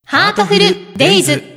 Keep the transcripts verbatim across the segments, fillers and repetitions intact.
ハートフルデイズ。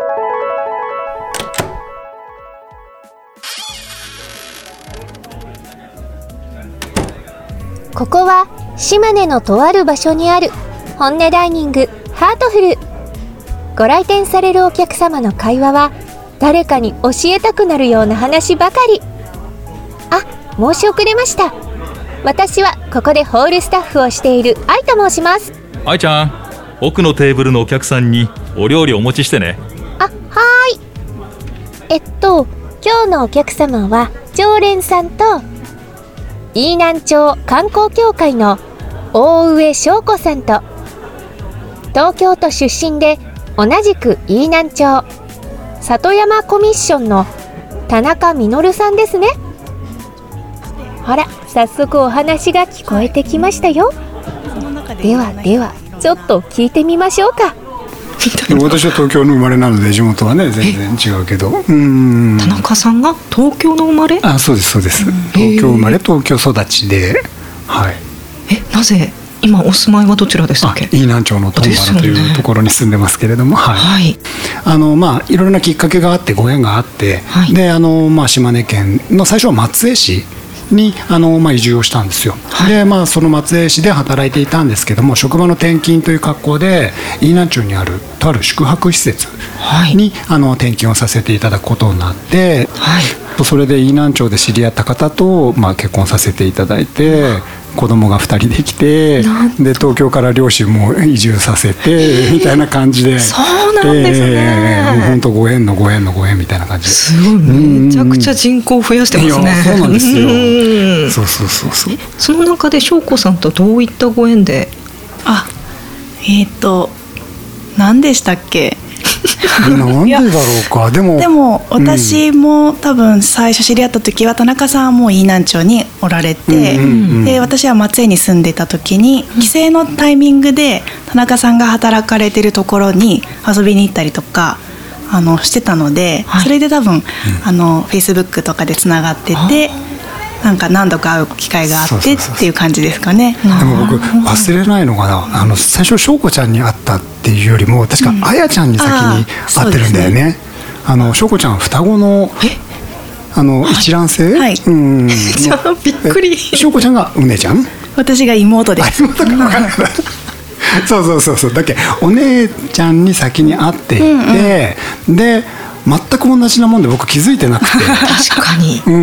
ここは島根のとある場所にある本音ダイニングハートフル。ご来店されるお客様の会話は誰かに教えたくなるような話ばかり。あ、申し遅れました。私はここでホールスタッフをしている愛と申します。 愛ちゃん、奥のテーブルのお客さんにお料理お持ちしてね。 あ、はーい。えっと今日のお客様は常連さんと飯南町観光協会の大上翔子さんと、東京都出身で同じく飯南町里山コミッションの田中実さんですね。ほら、早速お話が聞こえてきましたよ。ではではちょっと聞いてみましょうか。 私は東京の生まれなので地元はね全然違うけど、うーん、 田中さんが東京の生まれ？ あ、そうですそうです、東京生まれ東京育ちで、はい。 え、なぜ今お住まいはどちらでしたっけ？ 飯南町の東原というところに住んでますけれども、はい、 はい、 あのまあいろいろなきっかけがあってご縁があって、はい、であのまあ島根県の最初は松江市にあの、まあ、移住をしたんですよ、はい、でまあその松江市で働いていたんですけども、職場の転勤という格好で飯南町にあるとある宿泊施設に、はい、あの転勤をさせていただくことになって、はい、それで飯南町で知り合った方と、まあ、結婚させていただいて、子供がふたりできて、で東京から両親も移住させてみたいな感じでそうなんですね、 えー、もう本当ご縁のご縁のご縁みたいな感じで、 すごい、めちゃくちゃ人口増やしてますね。 そうなんですよそうそうそうそう。 その中で翔子さんとどういったご縁で？ あ、えっ、ー、と何でしたっけなんでだろうか。でもでも私も多分最初知り合った時は田中さんはもう飯南町におられて、うんうんうん、で私は松江に住んでた時に帰省のタイミングで田中さんが働かれてるところに遊びに行ったりとかあのしてたので、はい、それで多分、うん、あの Facebook とかでつながってて、なんか何度か会う機会があってっていう感じですかね。 でも僕忘れないのがな、あの最初翔子ちゃんに会ったっていうよりも確かあやちゃんに先に会ってるんだよね、うん、ね。あの翔子ちゃん双子のあの一卵性、はい、うん、 じゃあびっくり。 翔子ちゃんがお姉ちゃん、 私が妹です。 妹か分からないそうそうそうそう。だっけ、お姉ちゃんに先に会っていて、うんうん、で全く同じなもんで僕気づいてなくて確かにうん、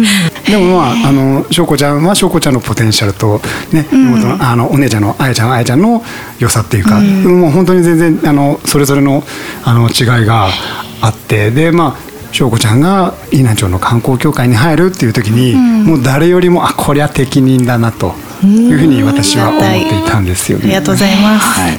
でもまああの翔子ちゃんは翔子ちゃんのポテンシャルとね、うん、のあのお姉ちゃんのあやちゃんあやちゃんの良さっていうか、うん、もう本当に全然あのそれぞれのあの違いがあって、でまあ翔子ちゃんが飯南町の観光協会に入るっていう時に、うん、もう誰よりもあこりゃ適任だなというふうに私は思っていたんですよね。 ありがとうございます、 はい、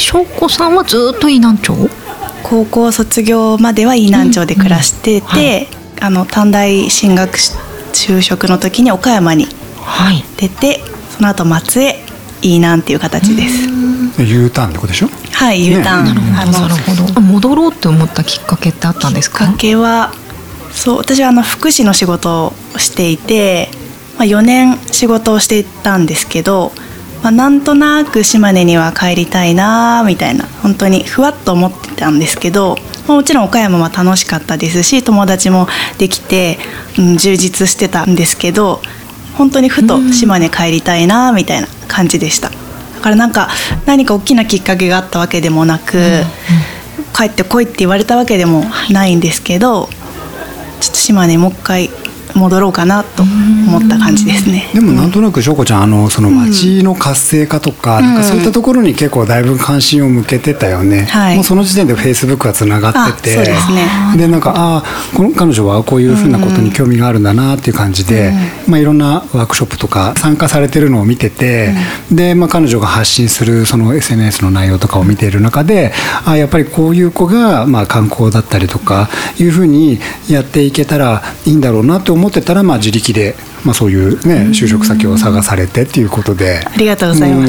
翔子さんはずっと飯南町？ 高校卒業までは飯南町で暮らしてて、うんうん、はい、あの短大進学就職の時に岡山に出て、はい、その後松江飯南っていう形です。 U ターンってことでしょ？ はい、U ターン、ね、 なるほど、なるほど。戻ろうって思ったきっかけってあったんですか？ きっかけはそう、私はあの福祉の仕事をしていて、まあ、よねん仕事をしていたんですけど、まあ、なんとなく島根には帰りたいなみたいな、本当にふわっと思ってたんですけど、まあ、もちろん岡山は楽しかったですし友達もできて、うん、充実してたんですけど、本当にふと島根帰りたいなみたいな感じでした。だからなんか何か大きなきっかけがあったわけでもなく、うんうん、帰ってこいって言われたわけでもないんですけど、ちょっと島根もう一回戻ろうかなと思った感じですね。 でもなんとなく翔子ちゃん、あのその町の活性化とか、うん、なんかそういったところに結構だいぶ関心を向けてたよね、はい、もうその時点でフェイスブックがつながってて、 そうですね、 でなんかあこの彼女はこういうふうなことに興味があるんだなっていう感じで、うん、まあ、いろんなワークショップとか参加されてるのを見てて、うん、で、まあ、彼女が発信するその エスエヌエス の内容とかを見ている中で、あやっぱりこういう子がまあ観光だったりとかいうふうにやっていけたらいいんだろうなと思ってたら、まあ、自力で、まあ、そういうね就職先を探されてっていうことで、 ありがとうございます。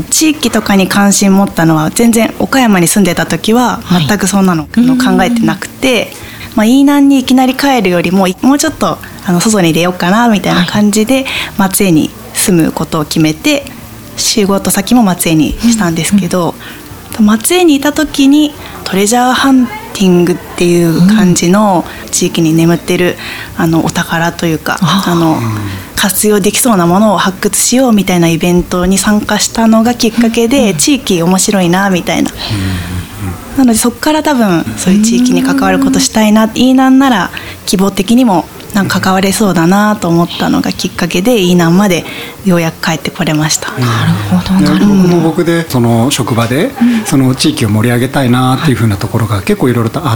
地域とかに関心持ったのは全然岡山に住んでた時は全くそんなの考えてなくて、まあ、飯南にいきなり帰るよりももうちょっとあの外に出ようかなみたいな感じで松江に住むことを決めて仕事先も松江にしたんですけど、 松江にいた時にトレジャーハンティングっていう感じの地域に眠ってるあのお宝というか、あの活用できそうなものを発掘しようみたいなイベントに参加したのがきっかけで、地域面白いなみたいな、なのでそこから多分そういう地域に関わることしたいな、いいなんなら希望的にもなんか関われそうだなと思ったのがきっかけで、いいなんまでようやく帰ってこれました。 なるほどなるほど。 僕も僕でその職場でその地域を盛り上げたいなっていう風なところが結構いろいろとあって、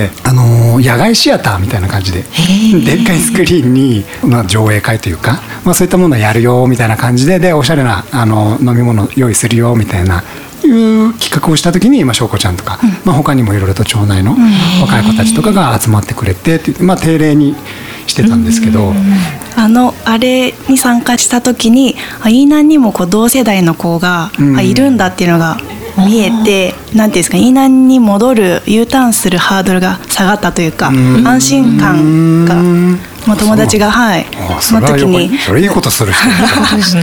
あの野外シアターみたいな感じででっかいスクリーンに、まあ、上映会というか、まあ、そういったものをやるよみたいな感じで、でおしゃれなあの飲み物用意するよみたいないう企画をした時に、まあ、翔子ちゃんとか、うんまあ、他にもいろいろと町内の若い子たちとかが集まってくれてっていう、まあ、定例にしてたんですけど、 あのあれに参加した時にイーナンにもこう同世代の子が、うん、いるんだっていうのが見えて、なんていうんですか、イーナンに戻る U ターンするハードルが下がったというか、安心感が、まあ、友達がはいその時にそれいいことする人そうですね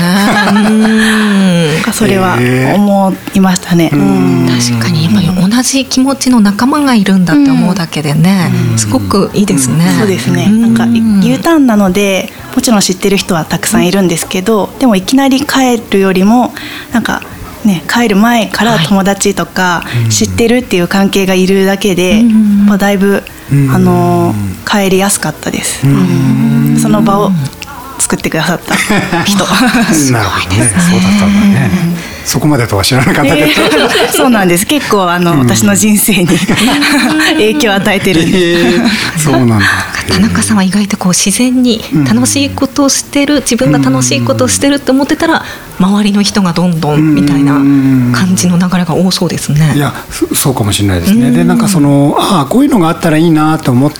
それは思いましたね。 確かに今同じ気持ちの仲間がいるんだって思うだけでね、すごくいいですね。 そうですね。なんか U ターンなのでもちろん知ってる人はたくさんいるんですけど、でもいきなり帰るよりもなんかね、帰る前から友達とか知ってるっていう関係がいるだけで、まあ、だいぶ、あのー、帰りやすかったです。その場を作ってくださった人なるほどね、そうだったんだね。そこまでとは知らなかったけど、えー、そうなんです。結構あの、うん、私の人生に影響を与えてるんです、えー、そうなんだ。 田中さんは意外とこう自然に楽しいことをしてる、自分が楽しいことをしてるって思ってたら周りの人がどんどんみたいな感じの流れが多そうですね。 いや、そうかもしれないですね。でなんかそのああこういうのがあったらいいなと思って、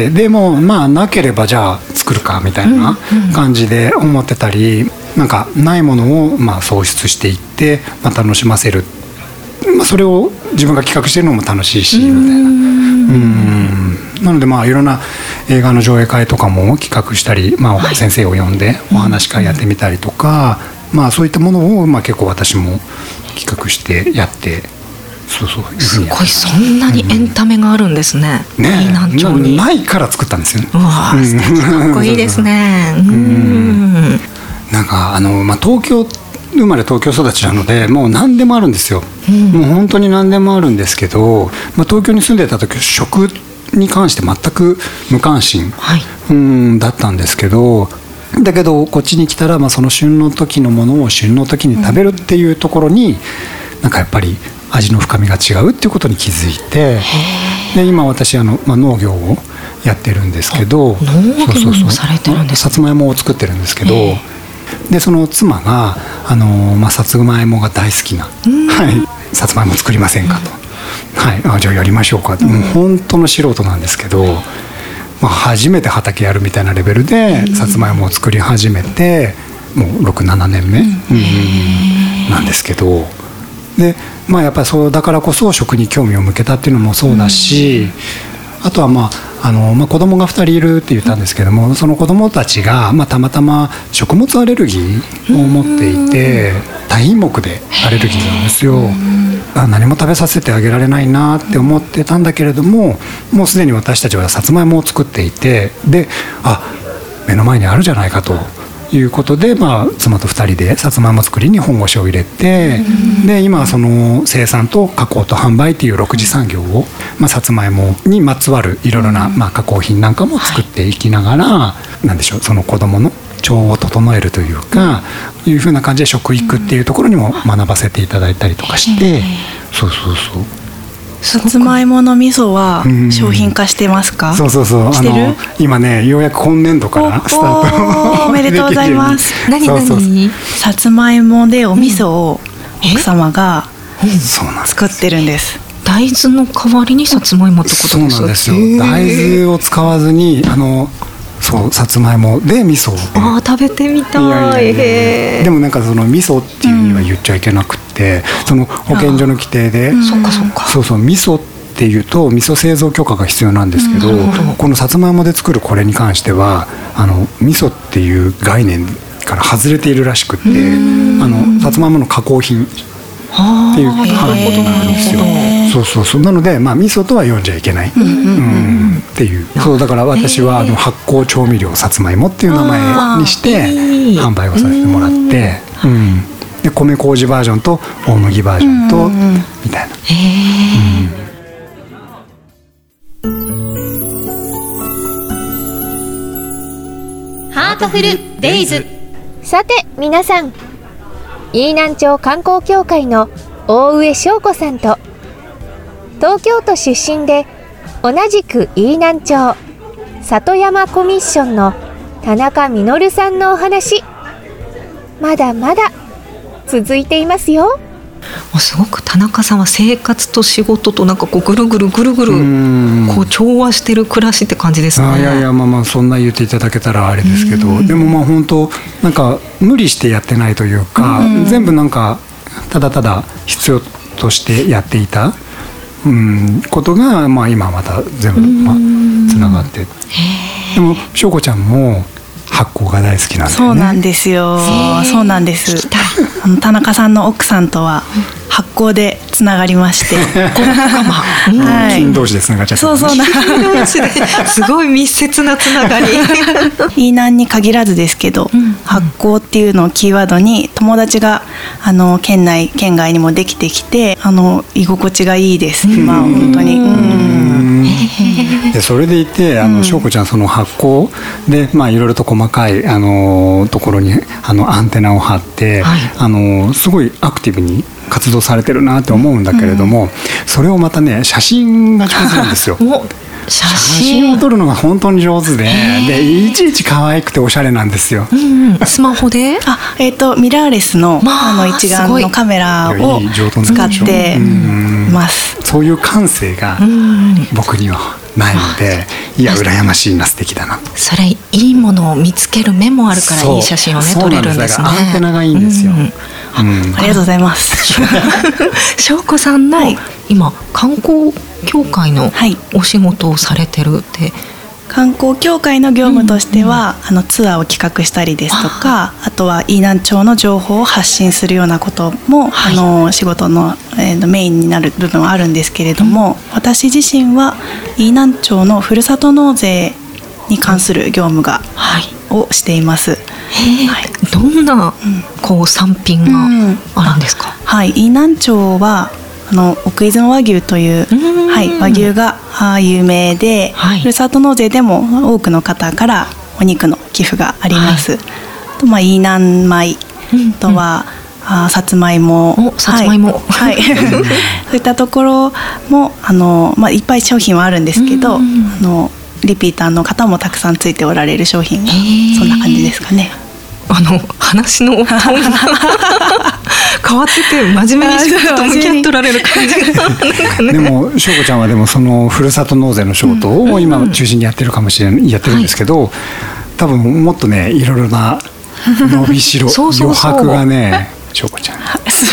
でもまあなければじゃあ作るかみたいな感じで思ってたり、なんかないものをまあ創出していって、まあ、楽しませる、まあ、それを自分が企画してるのも楽しいしみたいな。うんなのでまあいろんな映画の上映会とかも企画したり、まあ、先生を呼んでお話し会やってみたりとか、まあ、そういったものをまあ結構私も企画してやって、そうそういうすごい、そんなにエンタメがあるんですね。 うん、ね、 飯南町にないから作ったんですよね。 うわー、素敵、かっこいいですね。うん、 なんかあの、まあ、東京生まれ東京育ちなのでもう何でもあるんですよ、うん、もう本当に何でもあるんですけど、まあ、東京に住んでた時食に関して全く無関心、はい、うんだったんですけど、だけどこっちに来たら、まあ、その旬の時のものを旬の時に食べるっていうところに、うん、なんかやっぱり味の深みが違うっていうことに気づいて、で今私あの、まあ、農業をやってるんですけど、 農業もされてるんですか。 さつまいもを作ってるんですけど、でその妻があの、まあ、さつまいもが大好きな、はい、さつまいも作りませんかと、はい、あじゃあやりましょうかって、もう本当の素人なんですけど、まあ、初めて畑やるみたいなレベルでさつまいもを作り始めてもうろくななねんめ、うん、なんですけど、で、まあ、やっぱりそうだからこそ食に興味を向けたっていうのもそうだし、あとはまああのまあ、子供がふたりいるって言ったんですけども、その子供たちが、まあ、たまたま食物アレルギーを持っていて、多品目でアレルギーなんですよ。あ何も食べさせてあげられないなって思ってたんだけれども、もうすでに私たちはさつまいもを作っていて、であ目の前にあるじゃないかということで、まあ、妻とふたりでさつまいも作りに本腰を入れて、で今はその生産と加工と販売っていうろく次産業を、まあ、さつまいもにまつわるいろいろな、まあ、加工品なんかも作っていきながら、はい、なんでしょう、その子どもの腸を整えるというか、うん、いうふうな感じで食育っていうところにも学ばせていただいたりとかして、そうそうそう。 さつまいもの味噌は商品化してますか？ うん、そうそうそう、あの今ねようやく今年度からスタートおめでとうございます。 何何さつまいもでお味噌を奥様が作ってるんです。 大豆の代わりにさつまいもってことですか？ そうなんですよ。大豆を使わずにあのそうさつまいもで味噌を、 あ食べてみたい。いやいやいや、 でもなんかその味噌っていうには言っちゃいけなくて、うん、その保健所の規定で、 そうかそうか、 そうそう味噌っていうと味噌製造許可が必要なんですけど、うん、このさつまいもで作るこれに関してはあの味噌っていう概念から外れているらしくて、あのさつまいもの加工品っていう感じなんですよ。そうそうそう。なので、まあ、味噌とは読んじゃいけない、うんうんうん、っていう。そうだから私はあの発酵調味料さつまいもっていう名前にして販売をさせてもらって、うん、で米麹バージョンと大麦バージョンと、うん、みたいな。 ハートフルデイズ。 さて皆さん、飯南町観光協会の大上翔子さんと東京都出身で同じく飯南町里山コミッションの田中実さんのお話、まだまだ続いていますよ。 すごく田中さんは生活と仕事となんかこうぐるぐるぐるぐるこう調和してる暮らしって感じですね。 あ、いやいや、まあまあそんな言っていただけたらあれですけど、でもまあ本当なんか無理してやってないというか、全部なんかただただ必要としてやっていた、うん、ことが、まあ、今また全部、まあ、つながって、でも翔子ちゃんも発酵が大好きなんだよね。 そうなんですよ。そうなんです。あの田中さんの奥さんとは発酵でつながりまして、 はい、金同士でつながっちゃった。 そうそうなすごい密接なつながり。 飯南に限らずですけど、うん、発酵っていうのをキーワードに友達があの県内県外にもできてきて、あの居心地がいいです。今本当に。 でそれでいて、あの翔子ちゃんその発酵で、まあ、いろいろと細かいあのところにあのアンテナを張って、はい、あのすごいアクティブに活動されてるなと思うんだけれども、うん、それをまたね写真が上手なんですよ。 写真, 写真を撮るのが本当に上手で、でいちいち可愛くておしゃれなんですよ。 うんうん、スマホであ、えー、とミラーレス の,、まあ、あの一眼のカメラを使ってます。 そういう感性が僕にはないので、いや羨ましいな、素敵だなと。 それいいものを見つける目もあるからいい写真をね撮れるんですね。 アンテナがいいんですよ。うんうん、ありがとうございます。 翔子さんの、はい、今観光協会のお仕事をされてるって、はい、 観光協会の業務としては、うんうん、あのツアーを企画したりですとか、あ, あとは飯南町の情報を発信するようなことも、はい、あの仕事の、えー、メインになる部分はあるんですけれども、うん、私自身は飯南町のふるさと納税に関する業務が、はい、をしています。 はい、どんな、こう産品があるんですか？ うん、はい、飯南町はあの奥出雲和牛という、はい、和牛が有名で、はい、ふるさと納税でも多くの方からお肉の寄付があります。はい、とまあ、飯南米、うん、あとは、うん、あさつまいも、 さつまいも、 はい、はい、そういったところもあの、まあ、いっぱい商品はあるんですけど、あのリピーターの方もたくさんついておられる商品がそんな感じですかね。 あの話のトーンが変わってて真面目に仕事と向き合っておられる感じがね、 でも翔子ちゃんはでもそのふるさと納税の仕事を今中心にやってるかもしれない、やってるんですけど、はい、多分もっとねいろいろな伸びしろそうそうそう余白がね翔子ちゃん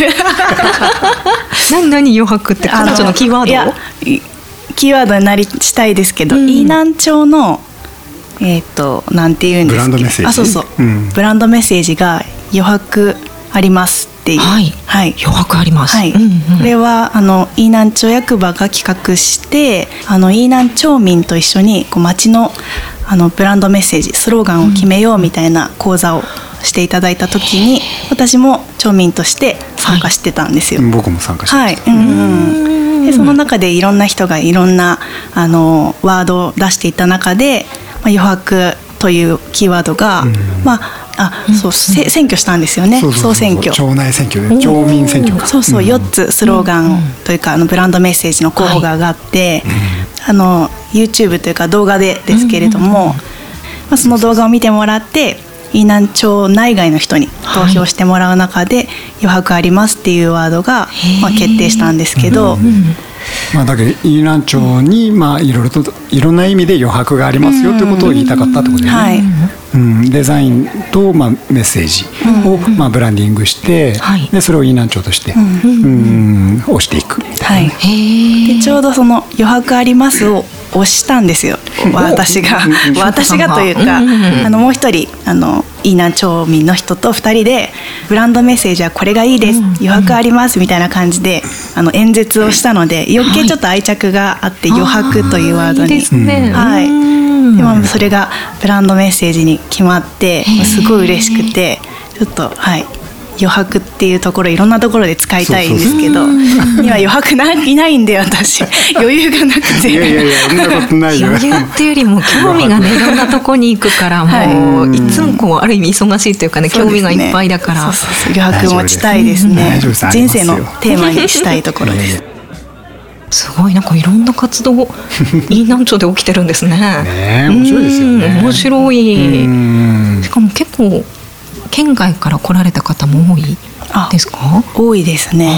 何何余白って彼女のキーワード？ いやキーワードになりしたいですけど、うん、飯南町のえっ、ー、となんていうんですか、 ブランドメッセージ、 あ、そうそう、うん、ブランドメッセージが余白ありますっていう、 はい、はい、余白あります、はい、うんうん、 これはあの飯南町役場が企画して、あの飯南町民と一緒にこう町のあのブランドメッセージスローガンを決めようみたいな講座をしていただいた時に、私も町民として参加してたんですよ。 はい、僕も参加してました、 はい、うんうん、でその中でいろんな人がいろんなあのワードを出していた中で、まあ、余白というキーワードが、うん、まああそう、うん、選挙したんですよね。総選挙、 町内選挙で町民選挙か、 そうそう、よっつスローガンというか、あのブランドメッセージの候補が上がって、はい、あの YouTube というか動画でですけれども、まあ、その動画を見てもらって飯南町内外の人に投票してもらう中で、はい、余白ありますっていうワードが、まあ、決定したんですけど、 まあ、だけど飯南町に、まあ、いろいろといろんな意味で余白がありますよということを言いたかったってことでね、はい、うん、デザインと、まあ、メッセージを、まあ、ブランディングして、はい、でそれを飯南町として、うんうん、推していくみたいな、ね、 はい、でちょうどその余白ありますを推したんですよ私が私がというか、うんうん、あのもう一人あのいいな町民の人とふたりでブランドメッセージはこれがいいです、うんうん、余白ありますみたいな感じであの演説をしたので余計ちょっと愛着があって、はい、余白というワードに、いいですね、はい、でもそれがブランドメッセージに決まってすごい嬉しくてちょっとはい余白っていうところいろんなところで使いたいんですけど、今余白ないないんで私余裕がなくて。いやいやいやそんなことないよ。 余裕っていうよりも興味がねいろんなとこに行くからもう、はい、いつもこうある意味忙しいというかね興味がいっぱいだから。 そうそうそう余白持ちたいですね。人生のテーマにしたいところです。 すごいなんかいろんな活動飯南町で起きてるんですね。 ね面白いですよね。 面白い。しかも結構県外から来られた方も多いですか？ 多いですね。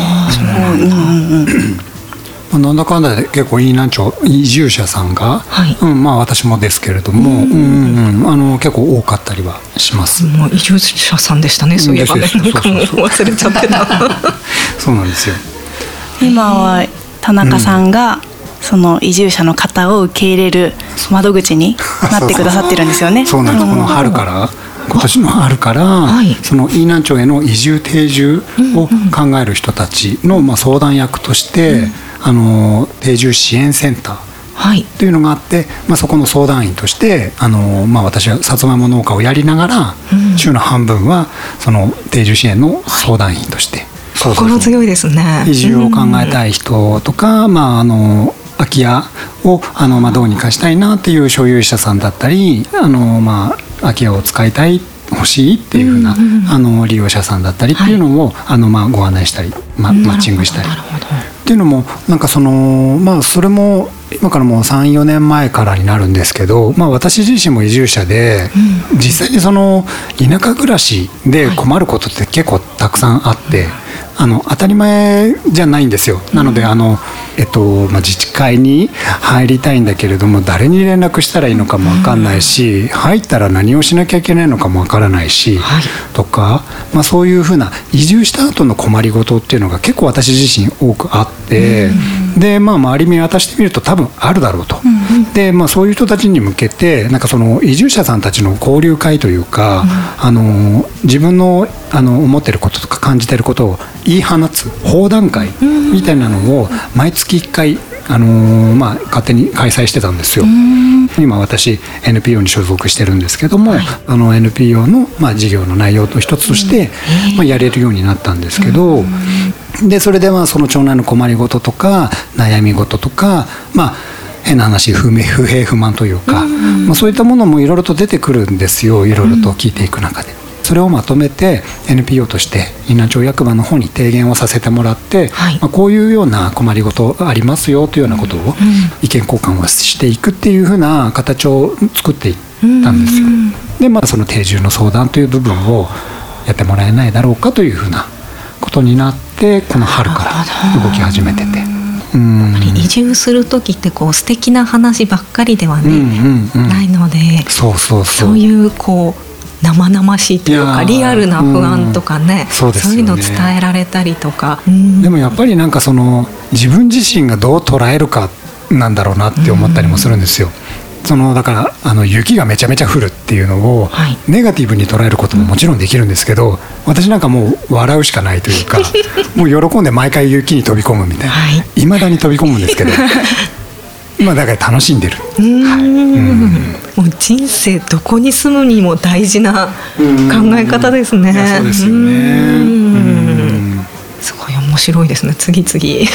なんだかんだで結構飯南町移住者さんが、はいうん、まあ私もですけれども、うんうんうん、あの結構多かったりはします。 もう移住者さんでしたね。そういえばね、なんかもう忘れちゃってた。 そうなんですよ。 今は田中さんが、うん、その移住者の方を受け入れる窓口になってくださってるんですよね。 そうなんです。この春から今年の春から、はい、その飯南町への移住定住を考える人たちの、まあ、相談役として、うん、あの定住支援センターというのがあって、まあ、そこの相談員としてあの、まあ、私はさつまいも農家をやりながら、うん、週の半分はその定住支援の相談員として、はい、 そうそうそう心強いですね。 移住を考えたい人とか、うんまあ、あの空き家をあの、まあ、どうにかしたいなっていう所有者さんだったりあの、まあ空き家を使いたい欲しいっていうふうな、うんうん、あの利用者さんだったりっていうのを、はい、あのまあご案内したり、ま、マッチングしたりっていうのもなんかそのまあそれも今からもう さんよねんまえからになるんですけど、まあ、私自身も移住者で、うん、実際にその田舎暮らしで困ることって結構たくさんあって、はい、あの当たり前じゃないんですよ。なのであの、えっとまあ、自治会に入りたいんだけれども誰に連絡したらいいのかも分かんないし、うん、入ったら何をしなきゃいけないのかも分からないし、はい、とか、まあ、そういうふうな移住した後の困りごとっていうのが結構私自身多くあって、うん、で、まあ、周り見渡してみると多分あるだろうと、うん、で、まあ、そういう人たちに向けてなんかその移住者さんたちの交流会というか、うん、あの自分の、あの思ってることとか感じてることを言い放つ放談会みたいなのを毎月いっかい、あのーまあ、勝手に開催してたんですよ。今私 エヌピーオー に所属してるんですけども、はい、あの エヌピーオー の、まあ、事業の内容の一つとして、まあ、やれるようになったんですけど、でそれでまあその町内の困りごととか悩み事とか、まあ変な話不明不平不満というか、まあ、そういったものもいろいろと出てくるんですよ。いろいろと聞いていく中でそれをまとめて エヌピーオー として飯南町役場の方に提言をさせてもらって、はいまあ、こういうような困りごとありますよというようなことを意見交換をしていくっていうふうな形を作っていったんですよ。で、まあ、その定住の相談という部分をやってもらえないだろうかというふうなことになってこの春から動き始めてて、 うん、移住する時ってこう素敵な話ばっかりでは、ねうんうんうん、ないので、 そうそうそう、 そういうこう生々しいというかリアルな不安とかね、うん そうですよね、そういうのを伝えられたりとか、うん、 でもやっぱりなんかその自分自身がどう捉えるかなんだろうなって思ったりもするんですよ。うん、そのだからあの雪がめちゃめちゃ降るっていうのをネガティブに捉えることももちろんできるんですけど、私なんかもう笑うしかないというかもう喜んで毎回雪に飛び込むみたいな、はい、未だに飛び込むんですけど今だから楽しんでる。うん、はい、うんもう人生どこに住むにも大事な考え方ですね。 そうですよね。うんすごい面白いですね。次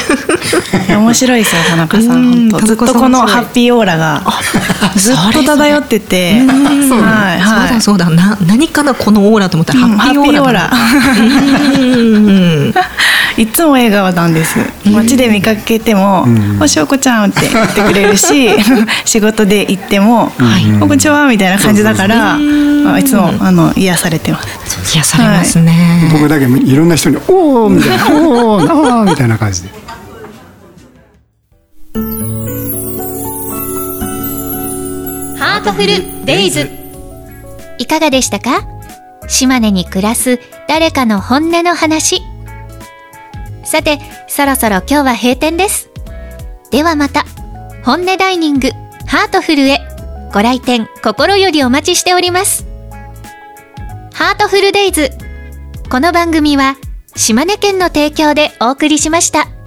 々 面白いですよ田中さん。本当ずっとこのハッピーオーラがずっと漂ってて、 そうだそうだな、何かなこのオーラと思ったら、うん、ハッピーオーラだ。 いつも笑顔なんです。街で見かけても「おしょうこちゃん」って言ってくれるし仕事で行っても「こんにちは」みたいな感じだから、まあ、いつもあの癒されてます。 癒されますね。 はい、僕だけいろんな人に「おー」みたいな「おーあー」みたいな感じで。 ハートフルデイズ、 いかがでしたか？島根に暮らす誰かの本音の話。さて、そろそろ今日は閉店です。ではまた、本音ダイニングハートフルへご来店心よりお待ちしております。ハートフルデイズ、この番組は島根県の提供でお送りしました。